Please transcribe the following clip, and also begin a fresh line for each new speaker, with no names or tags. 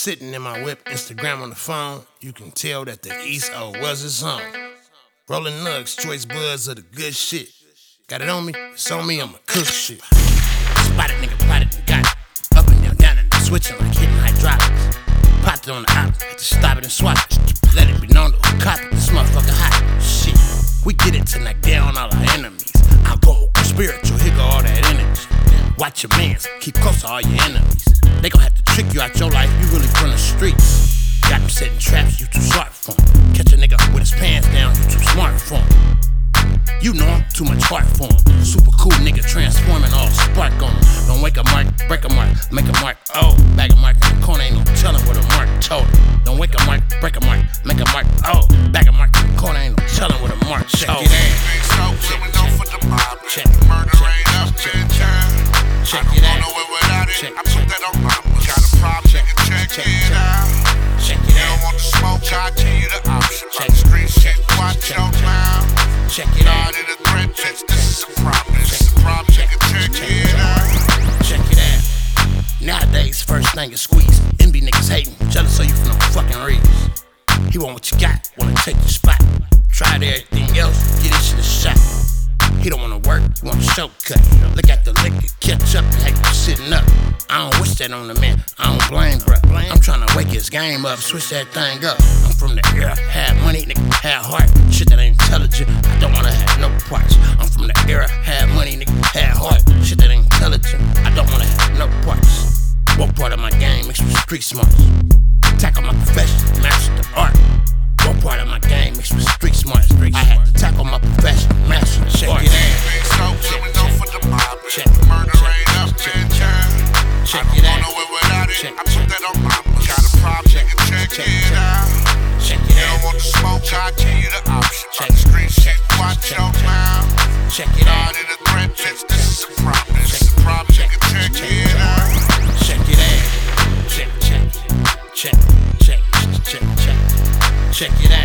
Sitting in my whip, Instagram on the phone, you can tell that the East O was his home. Rolling nugs, choice buds of the good shit. Got it on me, it's on me, I'ma cook shit. Spotted, nigga, plotted and got it. Up and down and switching like hitting hydraulics. Popped it on the op, had to stop it and swap it. Let it be known that we cop it, this motherfucker hot. Shit, we get it to knock down all our enemies. I go spiritual, here go all that energy. Watch your mans, keep close to all your enemies. They gon' have to trick you out your life, you really from the streets. Got them setting traps, you too smart for 'em. Catch a nigga with his pants down, you too smart for 'em. You know I'm too much heart for 'em. Super cool nigga transforming all spark on 'em. Don't wake a mark, break a mark, make a mark. Oh, bag a mark in the corner, ain't no telling what a mark told him. Don't wake a mark, break a mark, make a mark. Oh, bag a mark in the corner, ain't no telling what a mark told him. Check it out. Check it out. Check it out.
I put that on my got a problem, check it out.
Check it
You
out.
don't want the smoke, I tell you the option. Check street shit, watch your mouth.
Check it out.
Not in a threat, bitch, this is a problem. This is a problem, check it out.
Check it out. Nowadays, first thing is squeeze. Envy niggas hating, jealous so you from no fucking reasons. He want what you got, wanna take your spot. Tried everything else, get this shit a shot. He don't wanna work, he want a shortcut. Look at the liquor, catch up and have you sitting up. I don't wish that on the man, I don't blame bruh. I'm tryna wake his game up, switch that thing up. I'm from the era, had money, nigga, had heart. Shit that ain't intelligent, I don't wanna have no parts. I'm from the era, had money, nigga, had heart. Shit that ain't intelligent, I don't wanna have no parts. What part of my game mixed with street smarts? Tackle my profession, master the art. What part of my game mixed with street smarts? I had to tackle my profession, master the art.
Big smoke, we know for the mob. Murder ain't up, man, child.
Check
I
it
don't
out.
know it without it. I put that on my got a problem, check it out.
Check
You
it
don't
out.
want the smoke, I tell you the option.
Check
Check street shit, watch your mouth.
Check it out.
Not in a threat, bitch, this is a problem. This is a problem, check it out.
Check it out. Check it out. Check it out.